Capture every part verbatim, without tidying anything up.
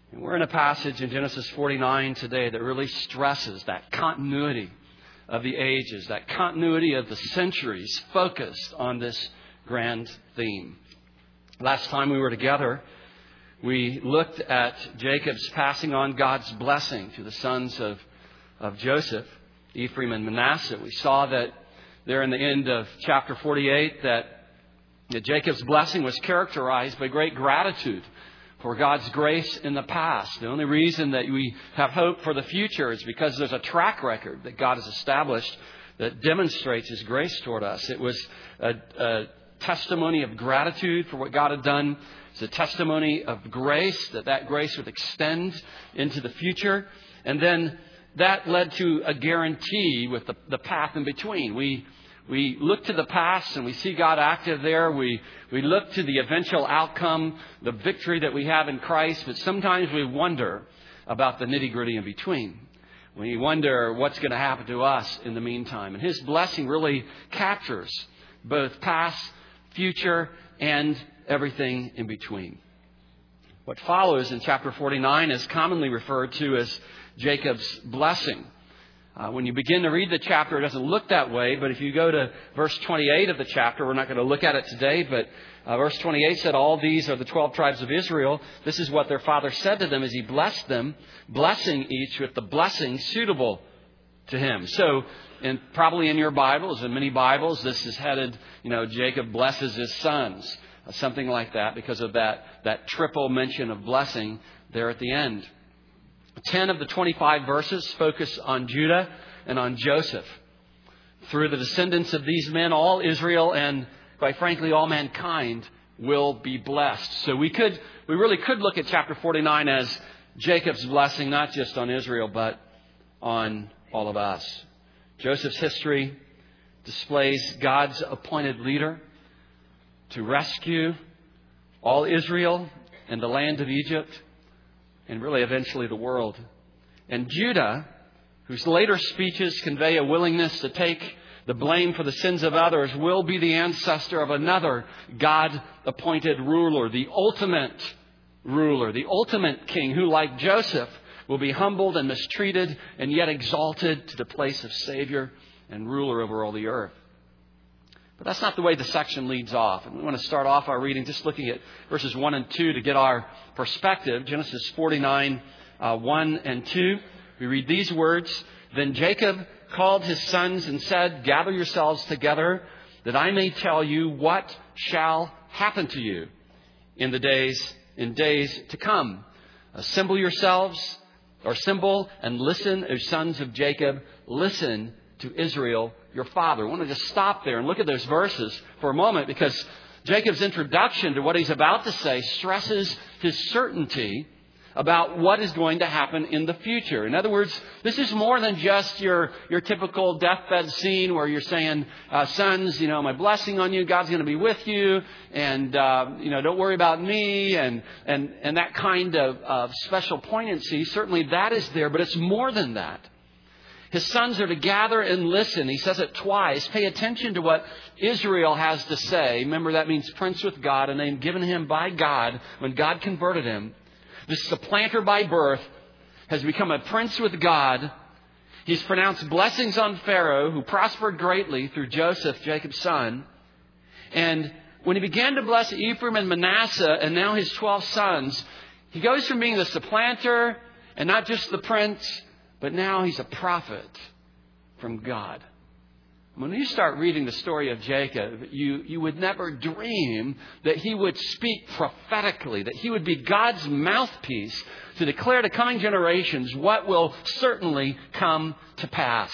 And we're in a passage in Genesis forty-nine today that really stresses that continuity of the ages, that continuity of the centuries focused on this grand theme. Last time we were together, we looked at Jacob's passing on God's blessing to the sons of, of Joseph, Ephraim and Manasseh. We saw that there in the end of chapter forty-eight that, that Jacob's blessing was characterized by great gratitude for God's grace in the past. The only reason that we have hope for the future is because there's a track record that God has established that demonstrates His grace toward us. It was a, a testimony of gratitude for what God had done. It's a testimony of grace, that that grace would extend into the future. And then that led to a guarantee with the, the path in between. We we look to the past and we see God active there. We we look to the eventual outcome, the victory that we have in Christ. But sometimes we wonder about the nitty-gritty in between. We wonder what's going to happen to us in the meantime. And His blessing really captures both past, future, and everything in between. What follows in chapter forty-nine is commonly referred to as Jacob's blessing. Uh, when you begin to read the chapter, it doesn't look that way. But if you go to verse twenty-eight of the chapter, we're not going to look at it today. But uh, verse twenty-eight said, all these are the twelve tribes of Israel. This is what their father said to them as he blessed them, blessing each with the blessing suitable to him. So, and probably in your Bibles, in many Bibles, this is headed, you know, Jacob blesses his sons. Something like that because of that, that triple mention of blessing there at the end. Ten of the twenty-five verses focus on Judah and on Joseph. Through the descendants of these men, all Israel and, quite frankly, all mankind will be blessed. So we could, we really could look at chapter forty-nine as Jacob's blessing, not just on Israel, but on all of us. Joseph's history displays God's appointed leader to rescue all Israel and the land of Egypt and really eventually the world. And Judah, whose later speeches convey a willingness to take the blame for the sins of others, will be the ancestor of another God-appointed ruler, the ultimate ruler, the ultimate king who, like Joseph, will be humbled and mistreated and yet exalted to the place of Savior and ruler over all the earth. But that's not the way the section leads off. And we want to start off our reading just looking at verses one and two to get our perspective. Genesis forty-nine, uh, one and two. We read these words. Then Jacob called his sons and said, gather yourselves together that I may tell you what shall happen to you in the days, in days to come. Assemble yourselves, or assemble and listen, O sons of Jacob. Listen to Israel, your father. I want to just stop there and look at those verses for a moment because Jacob's introduction to what he's about to say stresses his certainty about what is going to happen in the future. In other words, this is more than just your, your typical deathbed scene where you're saying, uh, sons, you know, my blessing on you, God's going to be with you, and, uh, you know, don't worry about me, and, and, and that kind of, of special poignancy. Certainly that is there, but it's more than that. His sons are to gather and listen. He says it twice. Pay attention to what Israel has to say. Remember, that means prince with God, a name given him by God when God converted him. This supplanter by birth has become a prince with God. He's pronounced blessings on Pharaoh, who prospered greatly through Joseph, Jacob's son. And when he began to bless Ephraim and Manasseh and now his twelve sons, he goes from being the supplanter and not just the prince, but now he's a prophet from God. When you start reading the story of Jacob, you, you would never dream that he would speak prophetically, that he would be God's mouthpiece to declare to coming generations what will certainly come to pass.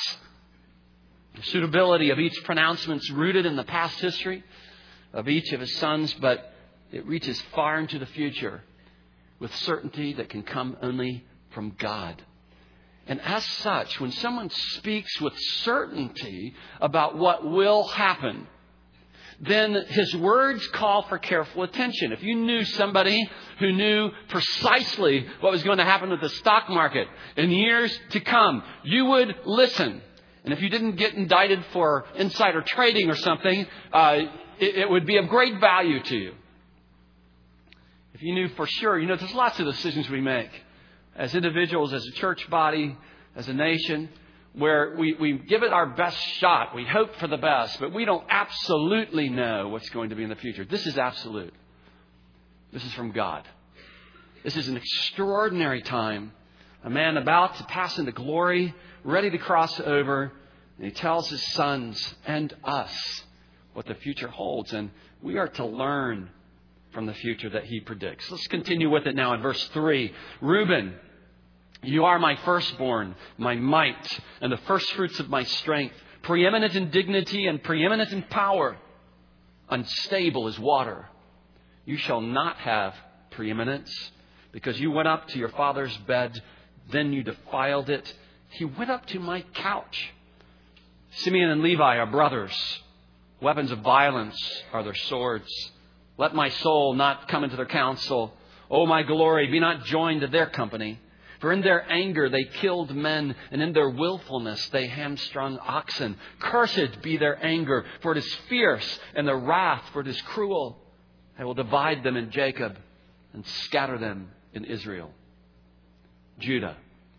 The suitability of each pronouncement is rooted in the past history of each of his sons, but it reaches far into the future with certainty that can come only from God. And as such, when someone speaks with certainty about what will happen, then his words call for careful attention. If you knew somebody who knew precisely what was going to happen with the stock market in years to come, you would listen. And if you didn't get indicted for insider trading or something, uh, it, it would be of great value to you. If you knew for sure, you know, there's lots of decisions we make as individuals, as a church body, as a nation, where we, we give it our best shot. We hope for the best, but we don't absolutely know what's going to be in the future. This is absolute. This is from God. This is an extraordinary time. A man about to pass into glory, ready to cross over. And he tells his sons and us what the future holds. And we are to learn from the future that he predicts. Let's continue with it now in verse three. Reuben, you are my firstborn, my might, and the firstfruits of my strength, preeminent in dignity and preeminent in power, unstable as water. You shall not have preeminence, because you went up to your father's bed, then you defiled it. He went up to my couch. Simeon and Levi are brothers. Weapons of violence are their swords. Let my soul not come into their counsel. O my glory, be not joined to their company. For in their anger they killed men, and in their willfulness they hamstrung oxen. Cursed be their anger, for it is fierce, and their wrath, for it is cruel. I will divide them in Jacob and scatter them in Israel. Judah,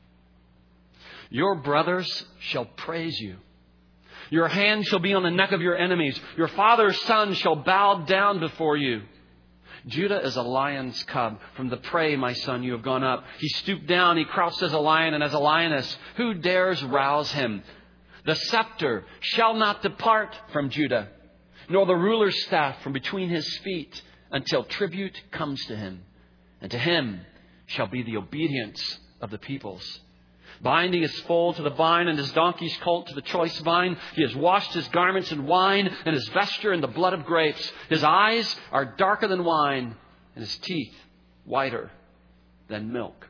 your brothers shall praise you. Your hand shall be on the neck of your enemies. Your father's son shall bow down before you. Judah is a lion's cub. From the prey, my son, you have gone up. He stooped down. He crouched as a lion and as a lioness. Who dares rouse him? The scepter shall not depart from Judah, nor the ruler's staff from between his feet, until tribute comes to him. And to him shall be the obedience of the peoples. Binding his foal to the vine and his donkey's colt to the choice vine. He has washed his garments in wine and his vesture in the blood of grapes. His eyes are darker than wine and his teeth whiter than milk.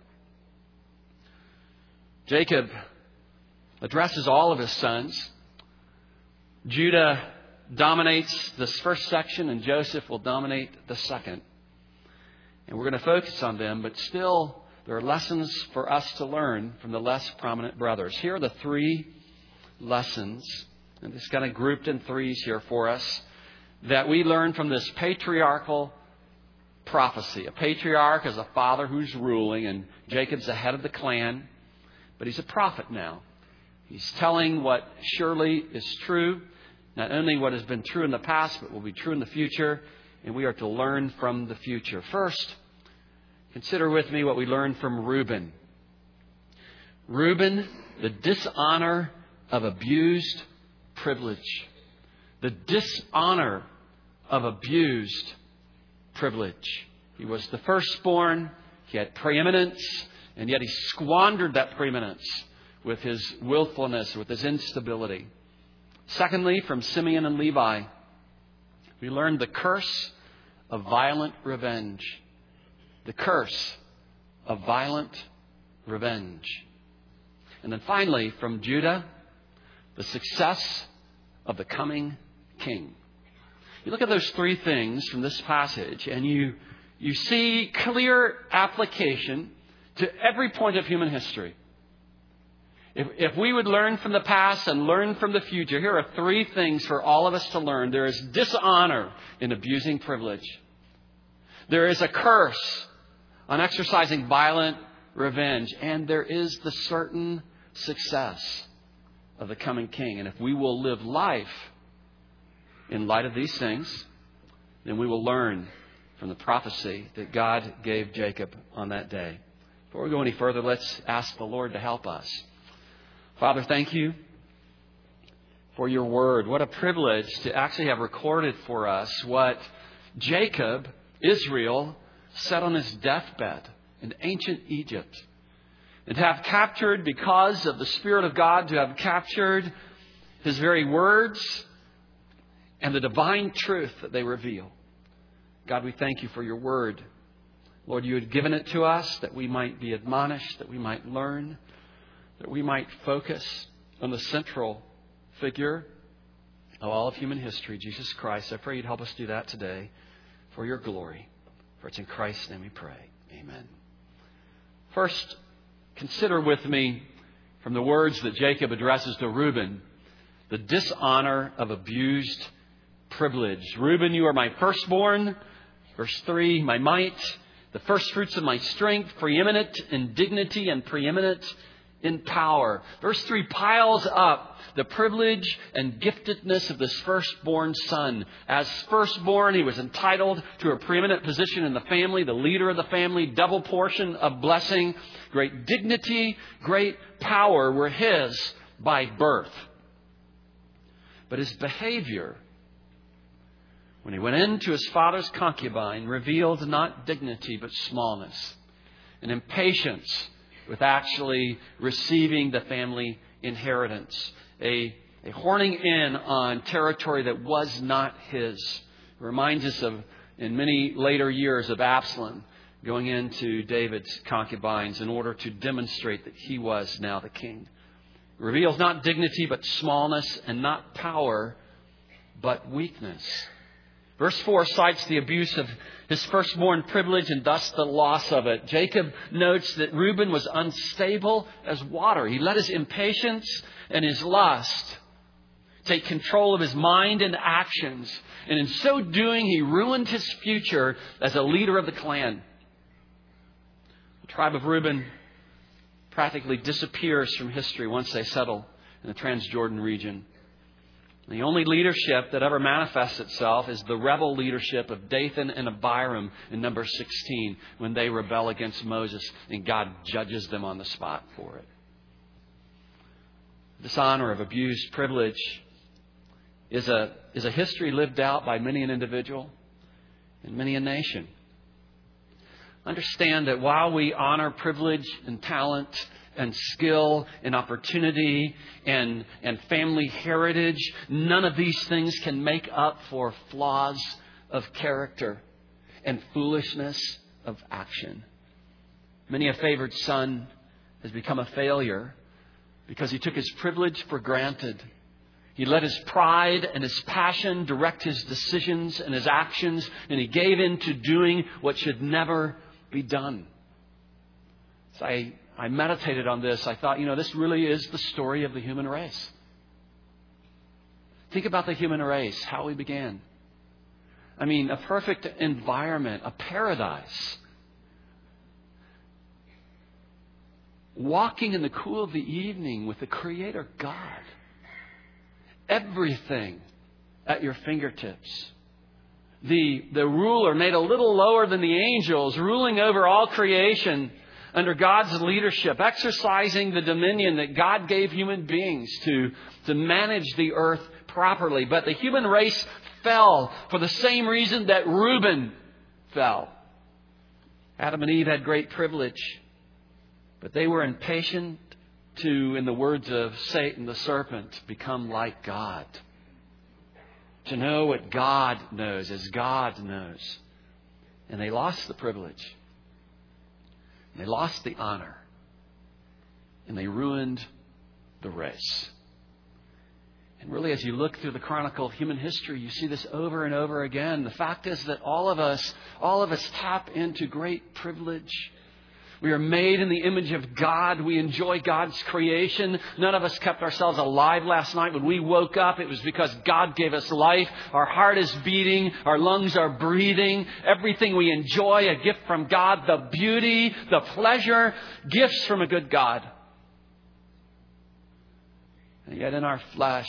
Jacob addresses all of his sons. Judah dominates this first section and Joseph will dominate the second. And we're going to focus on them, but still there are lessons for us to learn from the less prominent brothers. Here are the three lessons, and it's kind of grouped in threes here for us, that we learn from this patriarchal prophecy. A patriarch is a father who's ruling, and Jacob's the head of the clan, but he's a prophet now. He's telling what surely is true, not only what has been true in the past, but will be true in the future, and we are to learn from the future. First, consider with me what we learned from Reuben. Reuben, the dishonor of abused privilege. The dishonor of abused privilege. He was the firstborn. He had preeminence, and yet he squandered that preeminence with his willfulness, with his instability. Secondly, from Simeon and Levi, we learned the curse of violent revenge. The curse of violent revenge. And then finally, from Judah, the success of the coming king. You look at those three things from this passage and you, you see clear application to every point of human history. If, if we would learn from the past and learn from the future, here are three things for all of us to learn. There is dishonor in abusing privilege. There is a curse on exercising violent revenge. And there is the certain success of the coming king. And if we will live life in light of these things, then we will learn from the prophecy that God gave Jacob on that day. Before we go any further, let's ask the Lord to help us. Father, thank you for your word. What a privilege to actually have recorded for us what Jacob, Israel, said on his deathbed in ancient Egypt. And to have captured, because of the Spirit of God, to have captured his very words and the divine truth that they reveal. God, we thank you for your word. Lord, you had given it to us that we might be admonished, that we might learn, that we might focus on the central figure of all of human history, Jesus Christ. I pray you'd help us do that today for your glory. For it's in Christ's name we pray. Amen. First, consider with me from the words that Jacob addresses to Reuben, the dishonor of abused privilege. Reuben, you are my firstborn. Verse three, my might The first fruits of my strength, preeminent in dignity and preeminent in power. Verse three piles up the privilege and giftedness of this firstborn son. As firstborn, he was entitled to a preeminent position in the family, the leader of the family, double portion of blessing. Great dignity, great power were his by birth. But his behavior, when he went into his father's concubine, revealed not dignity but smallness and impatience with actually receiving the family inheritance. A, a horning in on territory that was not his. It reminds us of, in many later years, of Absalom going into David's concubines in order to demonstrate that he was now the king. It reveals not dignity but smallness, and not power but weakness. Verse four cites the abuse of his firstborn privilege and thus the loss of it. Jacob notes that Reuben was unstable as water. He let his impatience and his lust take control of his mind and actions. And in so doing, he ruined his future as a leader of the clan. The tribe of Reuben practically disappears from history once they settle in the Transjordan region. The only leadership that ever manifests itself is the rebel leadership of Dathan and Abiram in number sixteen when they rebel against Moses and God judges them on the spot for it. Dishonor of abused privilege is a, is a history lived out by many an individual and many a nation. Understand that while we honor privilege and talent and skill and opportunity and, and family heritage, none of these things can make up for flaws of character and foolishness of action. Many a favored son has become a failure because he took his privilege for granted. He let his pride and his passion direct his decisions and his actions, and he gave in to doing what should never be done. So I, I meditated on this. I thought, you know, this really is the story of the human race. Think about the human race, how we began. I mean, a perfect environment, a paradise. Walking in the cool of the evening with the Creator God. Everything at your fingertips. The, the ruler made a little lower than the angels, ruling over all creation under God's leadership, exercising the dominion that God gave human beings to, to manage the earth properly. But the human race fell for the same reason that Reuben fell. Adam and Eve had great privilege, but they were impatient to, in the words of Satan, the serpent, become like God. To know what God knows as God knows. And they lost the privilege. They lost the honor. And they ruined the race. And really, as you look through the chronicle of human history, you see this over and over again. The fact is that all of us, all of us tap into great privilege. We are made in the image of God. We enjoy God's creation. None of us kept ourselves alive last night. When we woke up, it was because God gave us life. Our heart is beating. Our lungs are breathing. Everything we enjoy, a gift from God. The beauty, the pleasure, gifts from a good God. And yet in our flesh,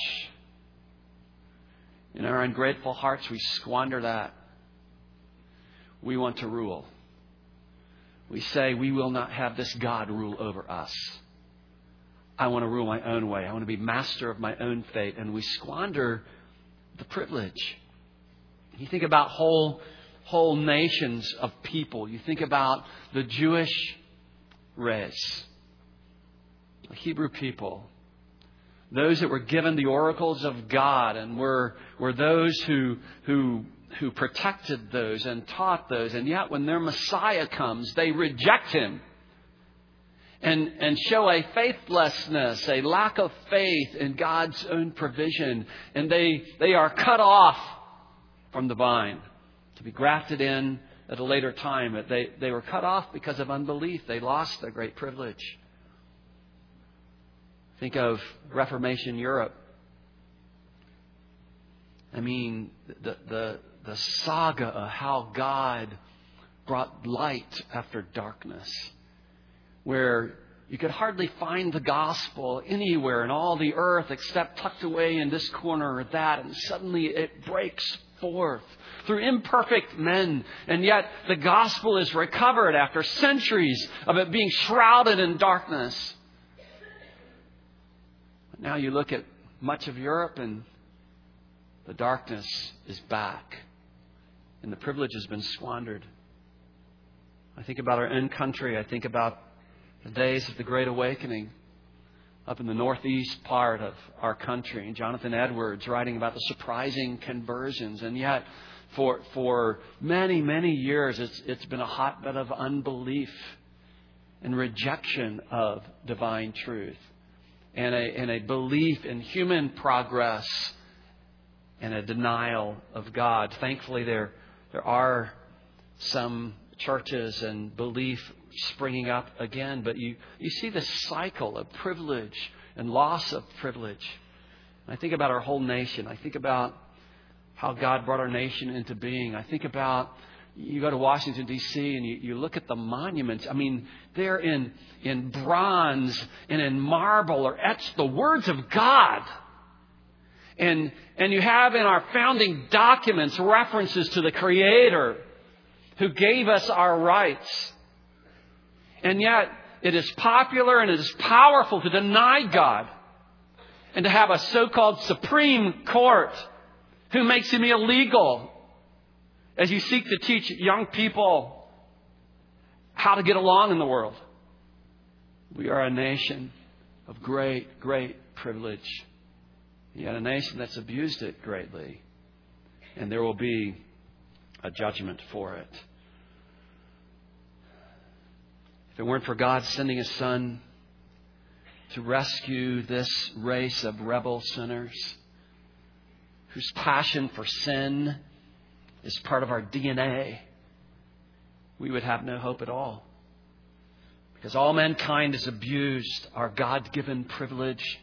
in our ungrateful hearts, we squander that. We want to rule. We say, we will not have this God rule over us. I want to rule my own way. I want to be master of my own fate. And we squander the privilege. You think about whole, whole nations of people. You think about the Jewish race, the Hebrew people. Those that were given the oracles of God and were, were those who, who, who protected those and taught those. And yet when their Messiah comes, they reject Him and, and show a faithlessness, a lack of faith in God's own provision. And they, they are cut off from the vine to be grafted in at a later time. They, they were cut off because of unbelief. They lost their great privilege. Think of Reformation Europe. I mean, the, the, the saga of how God brought light after darkness, where you could hardly find the gospel anywhere in all the earth except tucked away in this corner or that, and suddenly it breaks forth through imperfect men, and yet the gospel is recovered after centuries of it being shrouded in darkness. Now you look at much of Europe and the darkness is back and the privilege has been squandered. I think about our own country. I think about the days of the Great Awakening up in the northeast part of our country. And Jonathan Edwards writing about the surprising conversions. And yet, for for many, many years, it's it's been a hotbed of unbelief and rejection of divine truth. And a, and a belief in human progress and a denial of God. Thankfully, there there are some churches and belief springing up again, but you, you see this cycle of privilege and loss of privilege. I think about our whole nation. I think about how God brought our nation into being. I think about, you go to Washington, D C, and you, you look at the monuments. I mean, they're in, in bronze and in marble or etched the words of God. And, and you have in our founding documents references to the Creator who gave us our rights. And yet, it is popular and it is powerful to deny God and to have a so-called Supreme Court who makes him illegal as you seek to teach young people how to get along in the world. We are a nation of great, great privilege, yet a nation that's abused it greatly. And there will be a judgment for it. If it weren't for God sending His Son to rescue this race of rebel sinners whose passion for sin is part of our D N A, we would have no hope at all. Because all mankind has abused our God-given privilege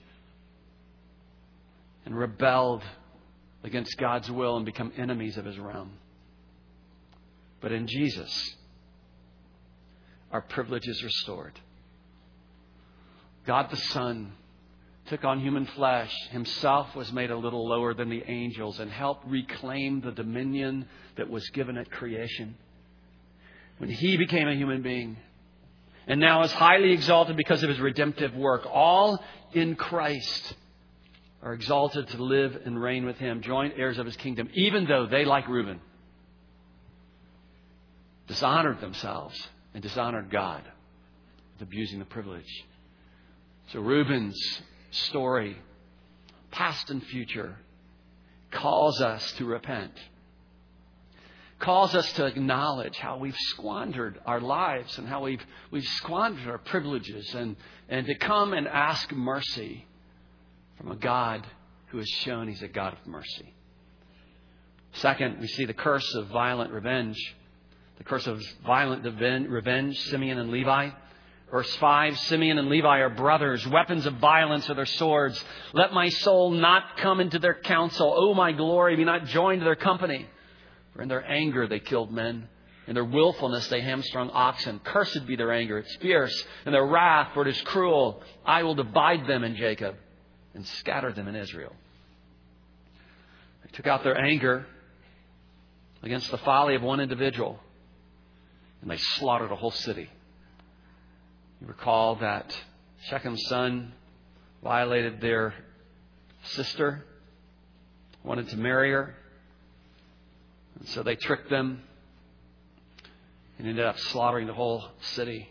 and rebelled against God's will and become enemies of His realm. But in Jesus, our privilege is restored. God the Son took on human flesh, Himself was made a little lower than the angels and helped reclaim the dominion that was given at creation. When He became a human being and now is highly exalted because of His redemptive work, all in Christ are exalted to live and reign with Him, joint heirs of His kingdom, even though they, like Reuben, dishonored themselves and dishonored God with abusing the privilege. So Reuben's story, past and future, calls us to repent. Calls us to acknowledge how we've squandered our lives and how we've we've squandered our privileges, and, and to come and ask mercy from a God who has shown He's a God of mercy. Second, we see the curse of violent revenge. The curse of violent revenge, Simeon and Levi. Verse five, Simeon and Levi are brothers. Weapons of violence are their swords. Let my soul not come into their counsel. O my glory, be not joined to their company. For in their anger they killed men. In their willfulness they hamstrung oxen. Cursed be their anger, it's fierce. And their wrath, for it is cruel. I will divide them in Jacob and scatter them in Israel. They took out their anger against the folly of one individual, and they slaughtered a whole city. You recall that Shechem's son violated their sister, wanted to marry her. And so they tricked them and ended up slaughtering the whole city.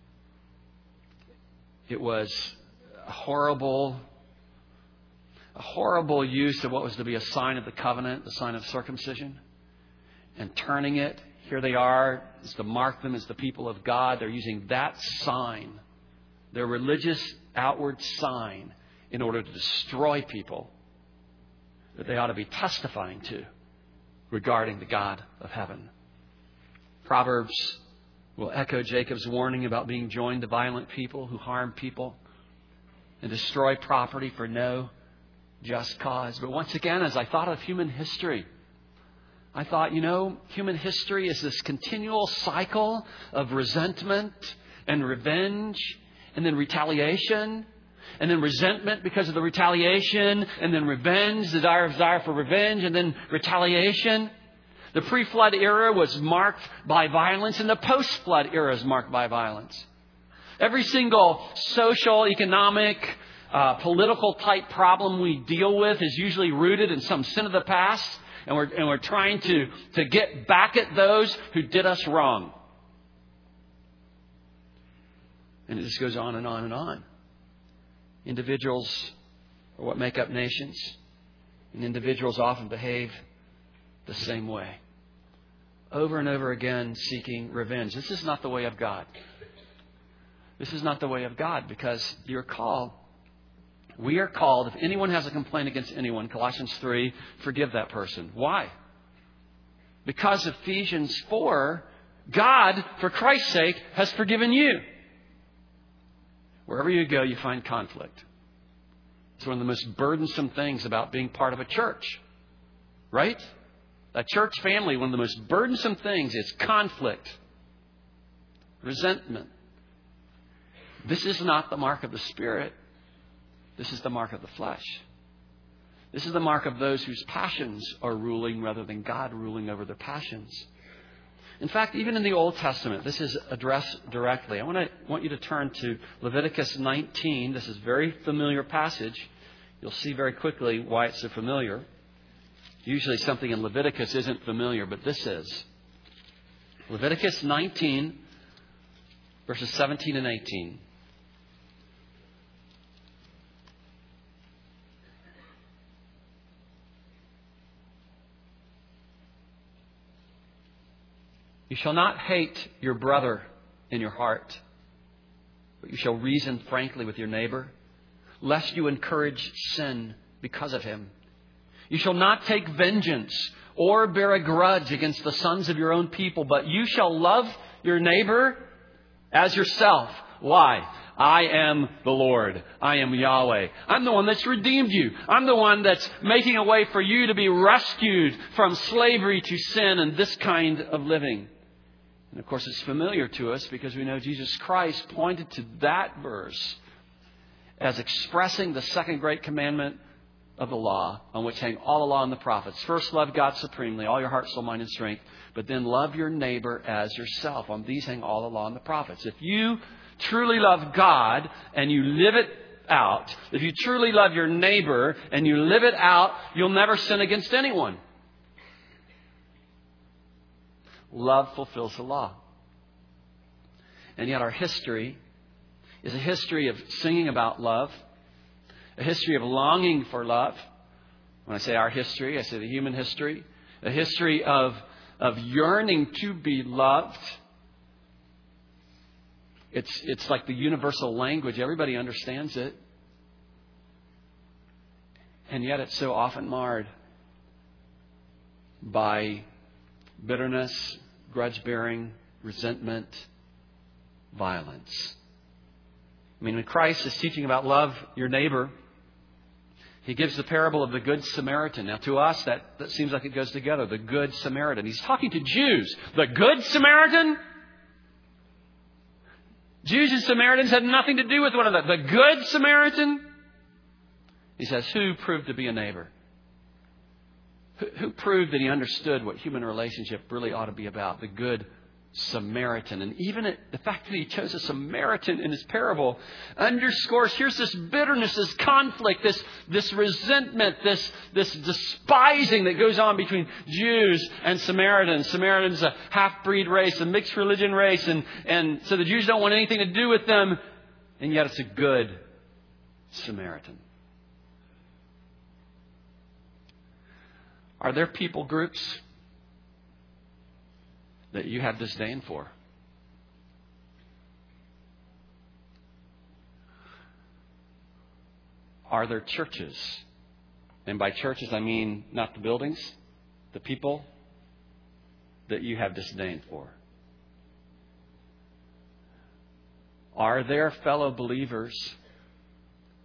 It was a horrible, a horrible use of what was to be a sign of the covenant, the sign of circumcision, and turning it. Here they are, is to mark them as the people of God. They're using that sign, their religious outward sign, in order to destroy people that they ought to be testifying to regarding the God of heaven. Proverbs will echo Jacob's warning about being joined to violent people who harm people and destroy property for no just cause. But once again, as I thought of human history, I thought, you know, human history is this continual cycle of resentment and revenge and then retaliation and then resentment because of the retaliation and then revenge, the desire, desire for revenge and then retaliation. The pre-flood era was marked by violence and the post-flood era is marked by violence. Every single social, economic, uh, political type problem we deal with is usually rooted in some sin of the past. And we're, and we're trying to, to get back at those who did us wrong. And it just goes on and on and on. Individuals are what make up nations. And individuals often behave the same way. Over and over again seeking revenge. This is not the way of God. This is not the way of God because you're called. We are called, if anyone has a complaint against anyone, Colossians three, forgive that person. Why? Because Ephesians four, God, for Christ's sake, has forgiven you. Wherever you go, you find conflict. It's one of the most burdensome things about being part of a church. Right? A church family, one of the most burdensome things is conflict, resentment. This is not the mark of the Spirit. This is the mark of the flesh. This is the mark of those whose passions are ruling rather than God ruling over their passions. In fact, even in the Old Testament, this is addressed directly. I want to want you to turn to Leviticus nineteen. This is a very familiar passage. You'll see very quickly why it's so familiar. Usually something in Leviticus isn't familiar, but this is. Leviticus nineteen, verses seventeen and eighteen. You shall not hate your brother in your heart, but you shall reason frankly with your neighbor, lest you encourage sin because of him. You shall not take vengeance or bear a grudge against the sons of your own people, but you shall love your neighbor as yourself. Why? I am the Lord. I am Yahweh. I'm the one that's redeemed you. I'm the one that's making a way for you to be rescued from slavery to sin and this kind of living. And of course, it's familiar to us because we know Jesus Christ pointed to that verse as expressing the second great commandment of the law, on which hang all the law and the prophets. First, love God supremely, all your heart, soul, mind, and strength. But then love your neighbor as yourself. On these hang all the law and the prophets. If you truly love God and you live it out, if you truly love your neighbor and you live it out, you'll never sin against anyone. Love fulfills the law. And yet our history is a history of singing about love, a history of longing for love. When I say our history, I say the human history, a history of, of yearning to be loved. It's, it's like the universal language. Everybody understands it. And yet it's so often marred by bitterness, grudge-bearing, resentment, violence. I mean, when Christ is teaching about love your neighbor, He gives the parable of the Good Samaritan. Now, to us, that, that seems like it goes together. The Good Samaritan. He's talking to Jews. The Good Samaritan? Jews and Samaritans had nothing to do with one another. The Good Samaritan? He says, who proved to be a neighbor? Who, who proved that he understood what human relationship really ought to be about? The Good Samaritan. And even it, the fact that he chose a Samaritan in his parable underscores here's this bitterness, this conflict, this, this resentment, this, this despising that goes on between Jews and Samaritans. Samaritans, a half-breed race, a mixed religion race, and, and so the Jews don't want anything to do with them, and yet it's a good Samaritan. Are there people groups that you have disdain for? Are there churches, and by churches I mean not the buildings, the people, that you have disdain for? Are there fellow believers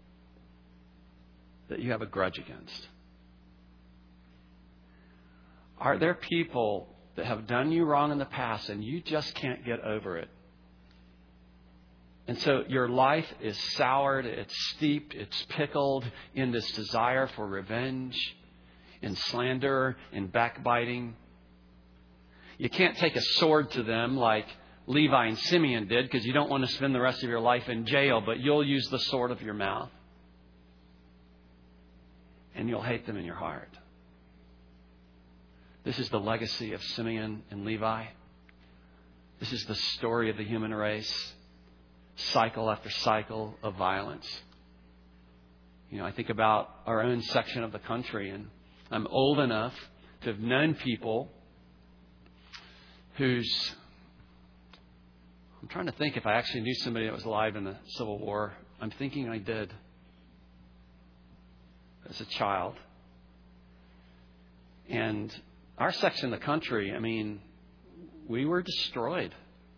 that you have a grudge against? Are there people that have done you wrong in the past and you just can't get over it? And so your life is soured, it's steeped, it's pickled in this desire for revenge, in slander, in backbiting. You can't take a sword to them like Levi and Simeon did, because you don't want to spend the rest of your life in jail, but you'll use the sword of your mouth. And you'll hate them in your heart. This is the legacy of Simeon and Levi. This is the story of the human race. Cycle after cycle of violence. You know, I think about our own section of the country, and I'm old enough to have known people whose... I'm trying to think if I actually knew somebody that was alive in the Civil War. I'm thinking I did. As a child. And our section of the country, I mean, we were destroyed.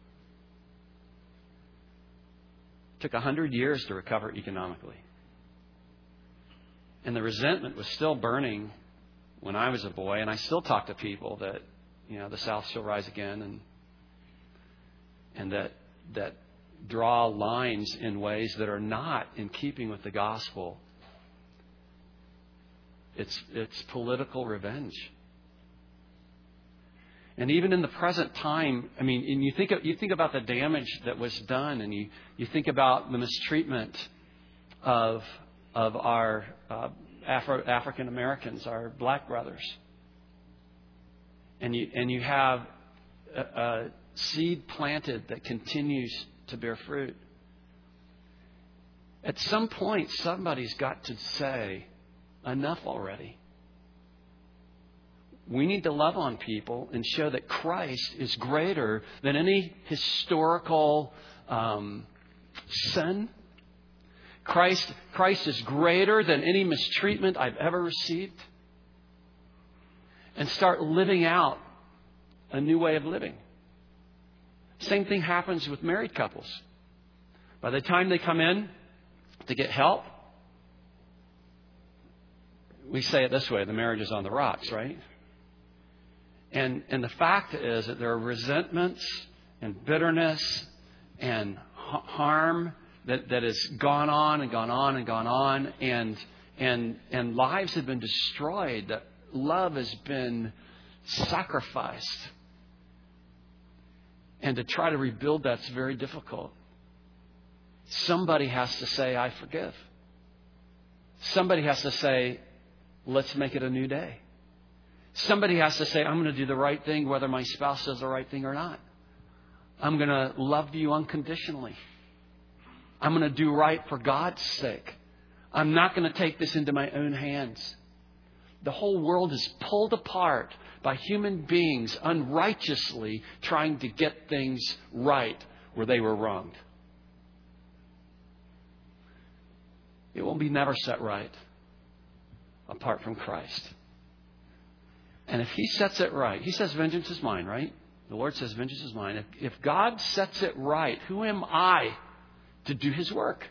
It took a hundred years to recover economically. And the resentment was still burning when I was a boy. And I still talk to people that, you know, the South shall rise again, and and that that draw lines in ways that are not in keeping with the gospel. It's it's political revenge. And even in the present time, I mean, and you think of, you think about the damage that was done, and you, you think about the mistreatment of of our uh, Afro, African Americans, our black brothers, and you and you have a, a seed planted that continues to bear fruit. At some point, somebody's got to say, enough already. We need to love on people and show that Christ is greater than any historical um, sin. Christ, Christ is greater than any mistreatment I've ever received. And start living out a new way of living. Same thing happens with married couples. By the time they come in to get help, we say it this way: the marriage is on the rocks, right? And and the fact is that there are resentments and bitterness and harm that, that has gone on and gone on and gone on, and and and lives have been destroyed. That love has been sacrificed. And to try to rebuild that's very difficult. Somebody has to say, I forgive. Somebody has to say, let's make it a new day. Somebody has to say, I'm going to do the right thing whether my spouse does the right thing or not. I'm going to love you unconditionally. I'm going to do right for God's sake. I'm not going to take this into my own hands. The whole world is pulled apart by human beings unrighteously trying to get things right where they were wronged. It will be never set right apart from Christ. And if He sets it right, He says vengeance is mine, right? The Lord says vengeance is mine. If, if God sets it right, who am I to do His work?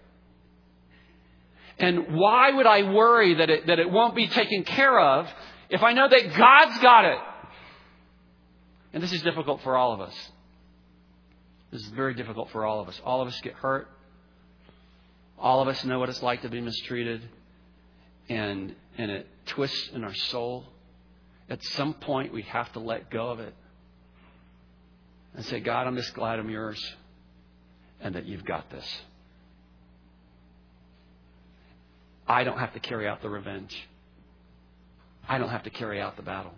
And why would I worry that it, that it won't be taken care of if I know that God's got it? And this is difficult for all of us. This is very difficult for all of us. All of us get hurt. All of us know what it's like to be mistreated. And, and it twists in our soul. At some point, we have to let go of it. And say, God, I'm just glad I'm yours. And that you've got this. I don't have to carry out the revenge. I don't have to carry out the battle.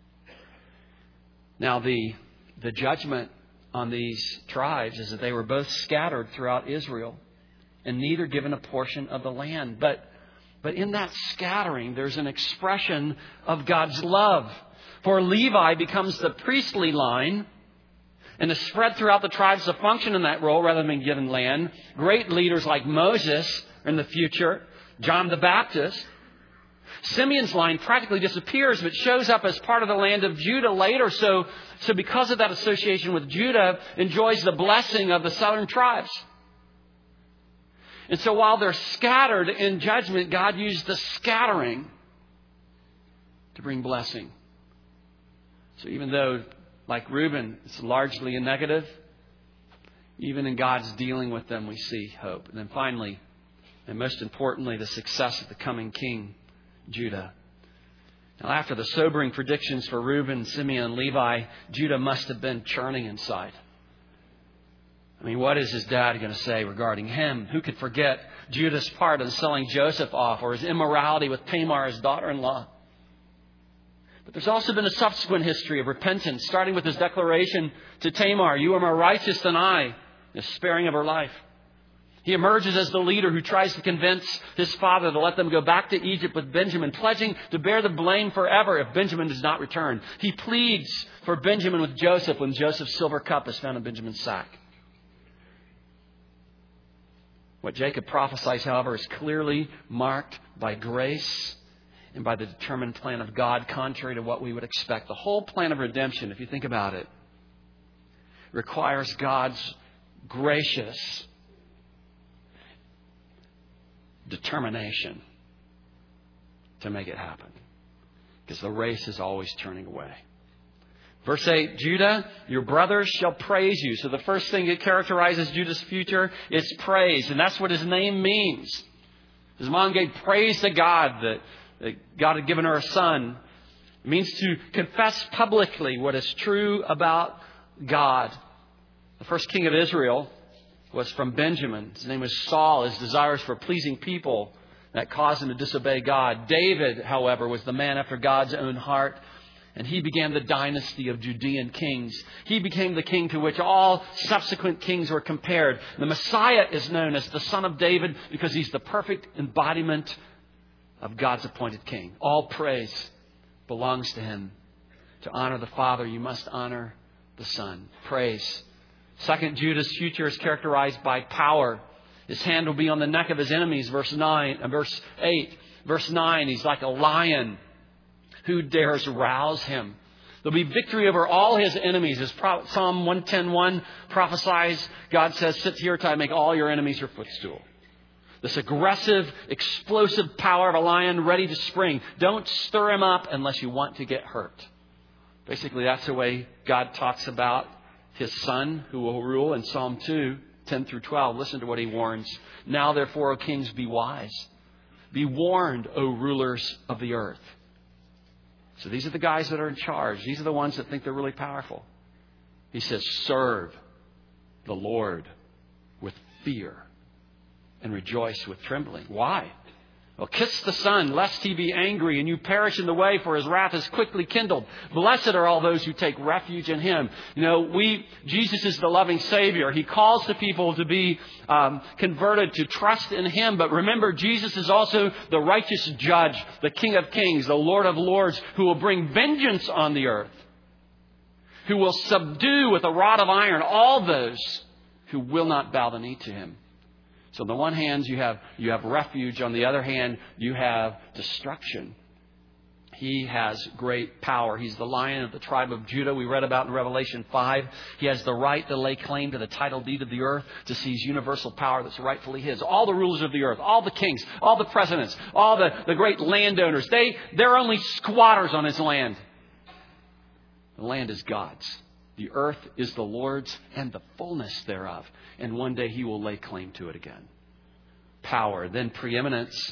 Now, the, the judgment on these tribes is that they were both scattered throughout Israel and neither given a portion of the land. But, but in that scattering, there's an expression of God's love. For Levi becomes the priestly line and is spread throughout the tribes to function in that role rather than being given land. Great leaders like Moses in the future, John the Baptist. Simeon's line practically disappears, but shows up as part of the land of Judah later. So, so because of that association with Judah, enjoys the blessing of the southern tribes. And so while they're scattered in judgment, God used the scattering to bring blessing. So even though, like Reuben, it's largely a negative, even in God's dealing with them, we see hope. And then finally, and most importantly, the success of the coming king, Judah. Now, after the sobering predictions for Reuben, Simeon, and Levi, Judah must have been churning inside. I mean, what is his dad going to say regarding him? Who could forget Judah's part in selling Joseph off, or his immorality with Tamar, his daughter-in-law? But there's also been a subsequent history of repentance, starting with his declaration to Tamar, "You are more righteous than I," the sparing of her life. He emerges as the leader who tries to convince his father to let them go back to Egypt with Benjamin, pledging to bear the blame forever if Benjamin does not return. He pleads for Benjamin with Joseph when Joseph's silver cup is found in Benjamin's sack. What Jacob prophesies, however, is clearly marked by grace and by the determined plan of God, contrary to what we would expect. The whole plan of redemption, if you think about it, requires God's gracious determination to make it happen. Because the race is always turning away. Verse eight, Judah, your brothers shall praise you. So the first thing that characterizes Judah's future is praise. And that's what his name means. His mom gave praise to God that, that God had given her a son. It means to confess publicly what is true about God. The first king of Israel was from Benjamin. His name was Saul. His desires for pleasing people that caused him to disobey God. David, however, was the man after God's own heart. And he began the dynasty of Judean kings. He became the king to which all subsequent kings were compared. The Messiah is known as the Son of David because he's the perfect embodiment of God's appointed king. All praise belongs to him. To honor the Father, you must honor the Son. Praise. Second, Judah's future is characterized by power. His hand will be on the neck of his enemies. Verse nine, uh, verse eight. Verse nine, he's like a lion. Who dares rouse him? There'll be victory over all his enemies. As Psalm one ten one prophesies, God says, "Sit here till I make all your enemies your footstool." This aggressive, explosive power of a lion ready to spring. Don't stir him up unless you want to get hurt. Basically, that's the way God talks about his son who will rule in Psalm two, ten through twelve. Listen to what he warns. Now, therefore, O kings, be wise. Be warned, O rulers of the earth. So these are the guys that are in charge. These are the ones that think they're really powerful. He says, serve the Lord with fear and rejoice with trembling. Why? Well, kiss the Son, lest he be angry and you perish in the way, for his wrath is quickly kindled. Blessed are all those who take refuge in him. You know, we, Jesus is the loving Savior. He calls the people to be um, converted, to trust in him. But remember, Jesus is also the righteous judge, the King of kings, the Lord of lords, who will bring vengeance on the earth, who will subdue with a rod of iron all those who will not bow the knee to him. So on the one hand, you have you have refuge. On the other hand, you have destruction. He has great power. He's the Lion of the tribe of Judah we read about in Revelation five. He has the right to lay claim to the title deed of the earth, to seize universal power that's rightfully his. All the rulers of the earth, all the kings, all the presidents, all the, the great landowners, they, they're only squatters on his land. The land is God's. The earth is the Lord's and the fullness thereof. And one day he will lay claim to it again. Power, then preeminence.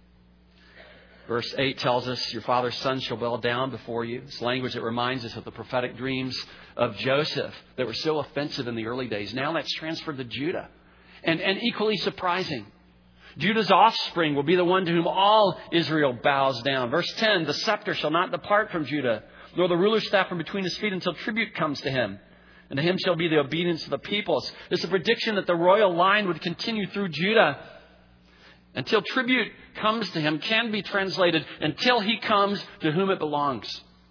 Verse eight tells us, your father's son shall bow down before you. It's language that reminds us of the prophetic dreams of Joseph that were so offensive in the early days. Now that's transferred to Judah. And, and equally surprising. Judah's offspring will be the one to whom all Israel bows down. Verse ten, the scepter shall not depart from Judah, nor the ruler's staff from between his feet until tribute comes to him. And to him shall be the obedience of the peoples. It's a prediction that the royal line would continue through Judah until tribute comes to him, can be translated until he comes to whom it belongs.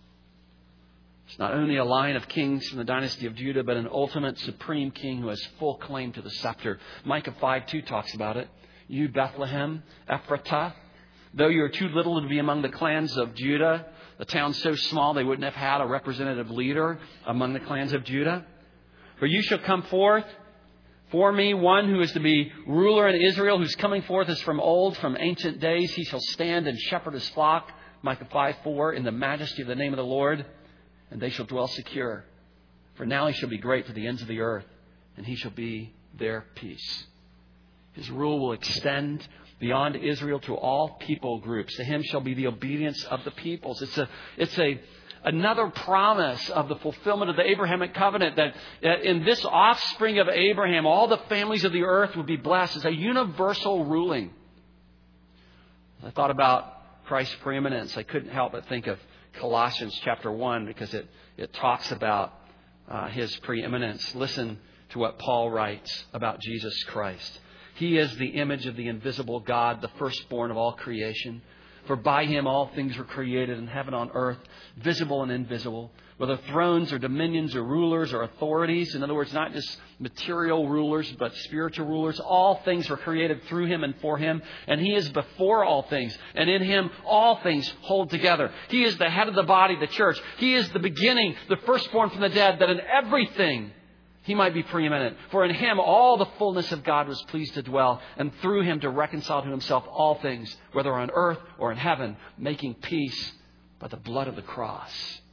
It's not only a line of kings from the dynasty of Judah, but an ultimate supreme king who has full claim to the scepter. Micah five two talks about it. You, Bethlehem, Ephratah, though you are too little to be among the clans of Judah, the town's so small they wouldn't have had a representative leader among the clans of Judah. For you shall come forth for me one who is to be ruler in Israel, whose coming forth is from old, from ancient days. He shall stand and shepherd his flock. Micah five four, in the majesty of the name of the Lord. and they shall dwell secure. For now he shall be great to the ends of the earth, and he shall be their peace. His rule will extend beyond Israel to all people groups. To him shall be the obedience of the peoples. It's a, it's a, another promise of the fulfillment of the Abrahamic covenant, that in this offspring of Abraham, all the families of the earth will be blessed. It's a universal ruling. I thought about Christ's preeminence. I couldn't help but think of Colossians chapter one, because it, it talks about uh, his preeminence. Listen to what Paul writes about Jesus Christ. He is the image of the invisible God, the firstborn of all creation. For by him all things were created in heaven and on earth, visible and invisible, whether thrones or dominions or rulers or authorities. In other words, not just material rulers, but spiritual rulers. All things were created through him and for him. And he is before all things. And in him all things hold together. He is the head of the body, the church. He is the beginning, the firstborn from the dead, that in everything he might be preeminent. For in him all the fullness of God was pleased to dwell, and through him to reconcile to himself all things, whether on earth or in heaven, making peace by the blood of the cross.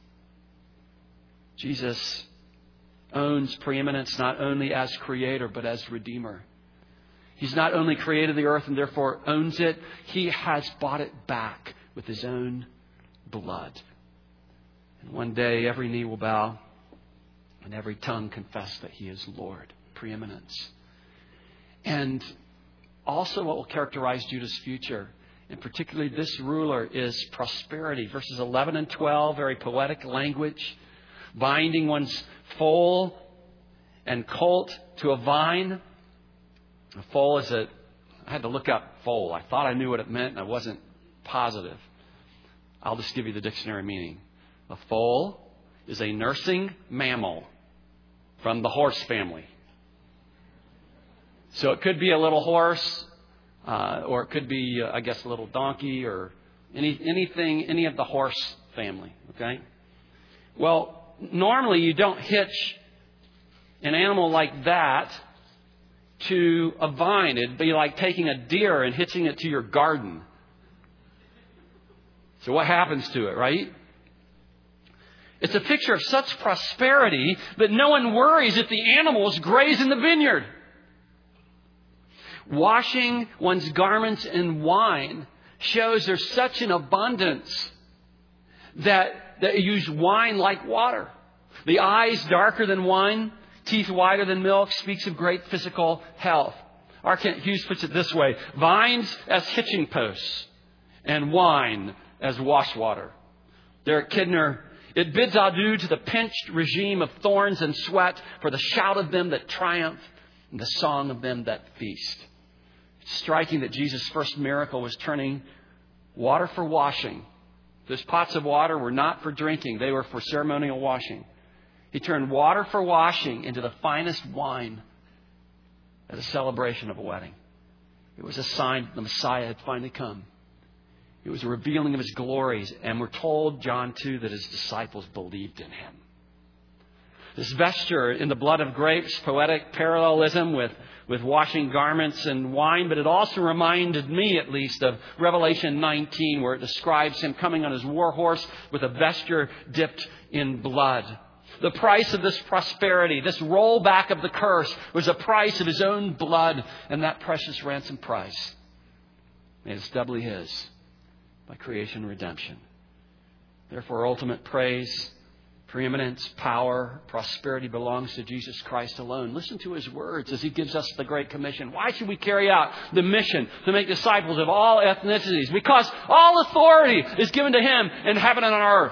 Jesus owns preeminence not only as creator, but as redeemer. He's not only created the earth and therefore owns it, he has bought it back with his own blood. And one day every knee will bow, and every tongue confess that he is Lord. Preeminence. And also what will characterize Judah's future, and particularly this ruler, is prosperity. Verses eleven and twelve, very poetic language. Binding one's foal and colt to a vine. A foal is a... I had to look up foal. I thought I knew what it meant, and I wasn't positive. I'll just give you the dictionary meaning. A foal is a nursing mammal from the horse family. So it could be a little horse, uh, or it could be, uh, I guess, a little donkey, or any anything, any of the horse family. Okay? Well, normally you don't hitch an animal like that to a vine. It'd be like taking a deer and hitching it to your garden. So what happens to it, right? It's a picture of such prosperity that no one worries if the animals graze in the vineyard. Washing one's garments in wine shows there's such an abundance that, that you use wine like water. The eyes darker than wine, teeth whiter than milk, speaks of great physical health. R. Kent Hughes puts it this way: vines as hitching posts and wine as wash water. Derek Kidner: it bids adieu to the pinched regime of thorns and sweat, for the shout of them that triumph and the song of them that feast. It's striking that Jesus' first miracle was turning water for washing. Those pots of water were not for drinking. They were for ceremonial washing. He turned water for washing into the finest wine at a celebration of a wedding. It was a sign that the Messiah had finally come. It was a revealing of his glories. And we're told, John two, that his disciples believed in him. This vesture in the blood of grapes, poetic parallelism with, with washing garments and wine. But it also reminded me, at least, of Revelation nineteen, where it describes him coming on his war horse with a vesture dipped in blood. The price of this prosperity, this rollback of the curse, was the price of his own blood. And that precious ransom price made us doubly his by creation and redemption. Therefore, ultimate praise, preeminence, power, prosperity belongs to Jesus Christ alone. Listen to his words as he gives us the Great Commission. Why should we carry out the mission to make disciples of all ethnicities? Because all authority is given to him in heaven and on earth.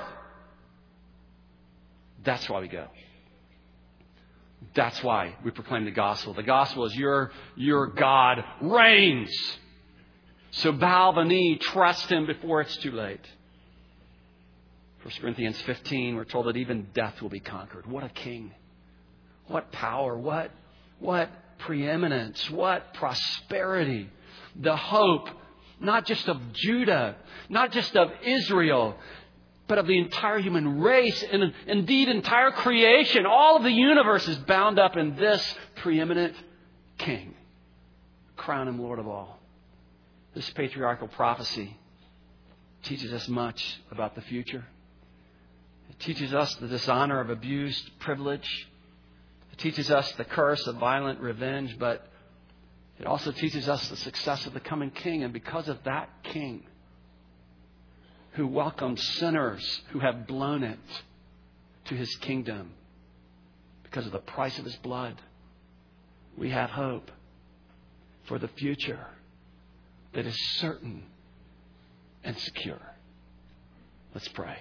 That's why we go. That's why we proclaim the gospel. The gospel is your, your God reigns. So bow the knee, trust him before it's too late. First Corinthians fifteen, we're told that even death will be conquered. What a king. What power. What, what preeminence. What prosperity. The hope, not just of Judah, not just of Israel, but of the entire human race and indeed entire creation. All of the universe is bound up in this preeminent king. Crown him Lord of all. This patriarchal prophecy teaches us much about the future. It teaches us the dishonor of abused privilege. It teaches us the curse of violent revenge, but it also teaches us the success of the coming King. And because of that King, who welcomes sinners who have blown it to His kingdom, because of the price of His blood, we have hope for the future that is certain and secure. Let's pray.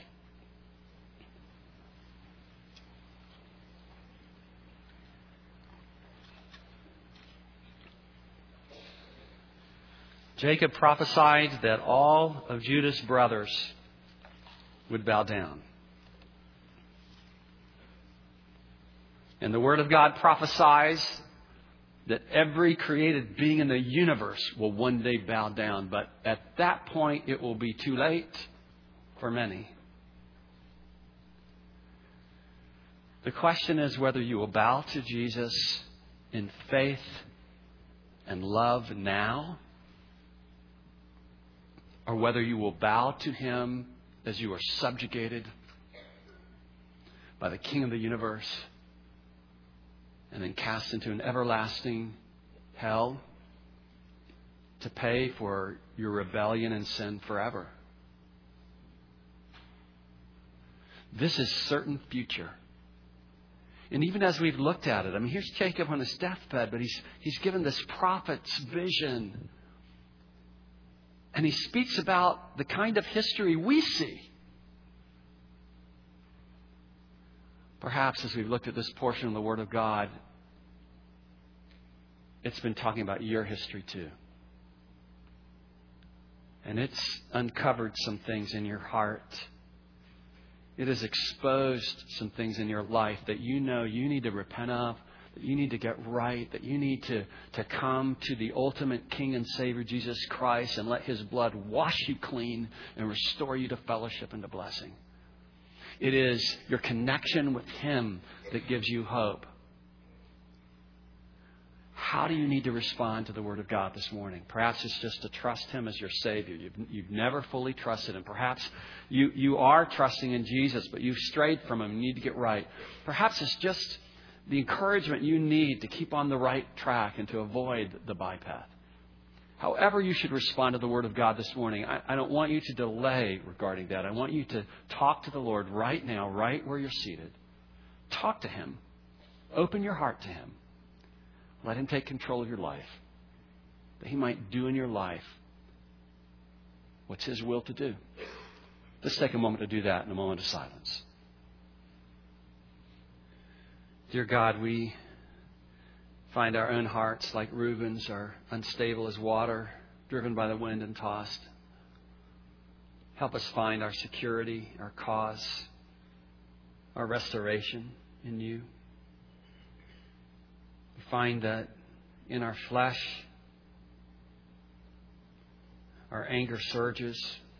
Jacob prophesied that all of Judah's brothers would bow down. And the Word of God prophesies that every created being in the universe will one day bow down. But at that point, it will be too late for many. The question is whether you will bow to Jesus in faith and love now, or whether you will bow to Him as you are subjugated by the King of the universe and then cast into an everlasting hell to pay for your rebellion and sin forever. This is certain future. And even as we've looked at it, I mean, here's Jacob on his deathbed, but he's he's given this prophet's vision. And he speaks about the kind of history we see. Perhaps as we've looked at this portion of the Word of God, it's been talking about your history too. And it's uncovered some things in your heart. It has exposed some things in your life that you know you need to repent of, that you need to get right, that you need to, to come to the ultimate King and Savior, Jesus Christ, and let His blood wash you clean and restore you to fellowship and to blessing. It is your connection with Him that gives you hope. How do you need to respond to the Word of God this morning? Perhaps it's just to trust Him as your Savior. You've, you've never fully trusted Him. Perhaps you, you are trusting in Jesus, but you've strayed from Him and you need to get right. Perhaps it's just the encouragement you need to keep on the right track and to avoid the bypath. However you should respond to the Word of God this morning, I, I don't want you to delay regarding that. I want you to talk to the Lord right now, right where you're seated. Talk to Him. Open your heart to Him. Let Him take control of your life, that He might do in your life what's His will to do. Let's take a moment to do that in a moment of silence. Dear God, we find our own hearts like Reuben's are unstable as water, driven by the wind and tossed. Help us find our security, our cause, our restoration in You. We find that in our flesh, our anger surges,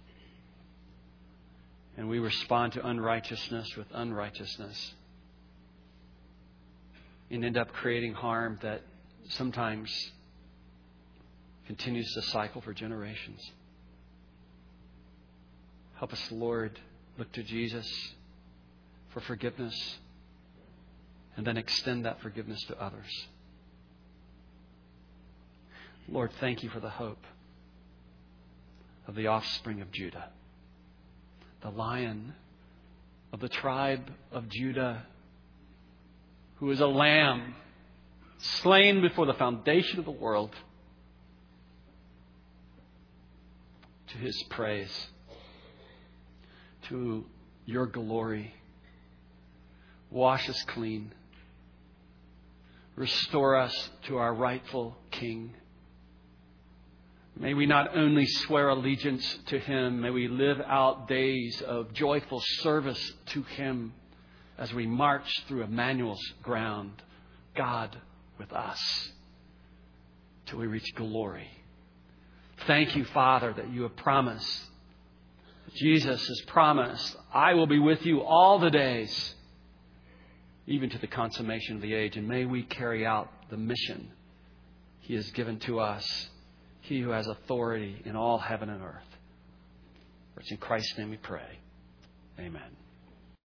and we respond to unrighteousness with unrighteousness, and end up creating harm that sometimes continues to cycle for generations. Help us, Lord, look to Jesus for forgiveness and then extend that forgiveness to others. Lord, thank You for the hope of the offspring of Judah, the Lion of the tribe of Judah, who is a lamb slain before the foundation of the world. To His praise, to Your glory, wash us clean. Restore us to our rightful King. May we not only swear allegiance to Him, may we live out days of joyful service to Him as we march through Emmanuel's ground, God with us, till we reach glory. Thank You, Father, that You have promised. Jesus has promised, I will be with you all the days, even to the consummation of the age. And may we carry out the mission He has given to us, He who has authority in all heaven and earth. For it's in Christ's name we pray. Amen.